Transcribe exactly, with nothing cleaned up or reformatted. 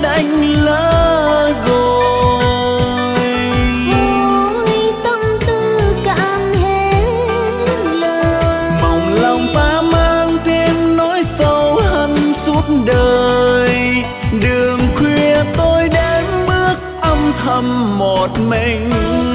đành lỡ rồi. Ôi tâm tư cạn hết lời, Mong lòng ta mang thêm nỗi sâu hằn suốt đời. Đường khuya tôi đến bước âm thầm một mình.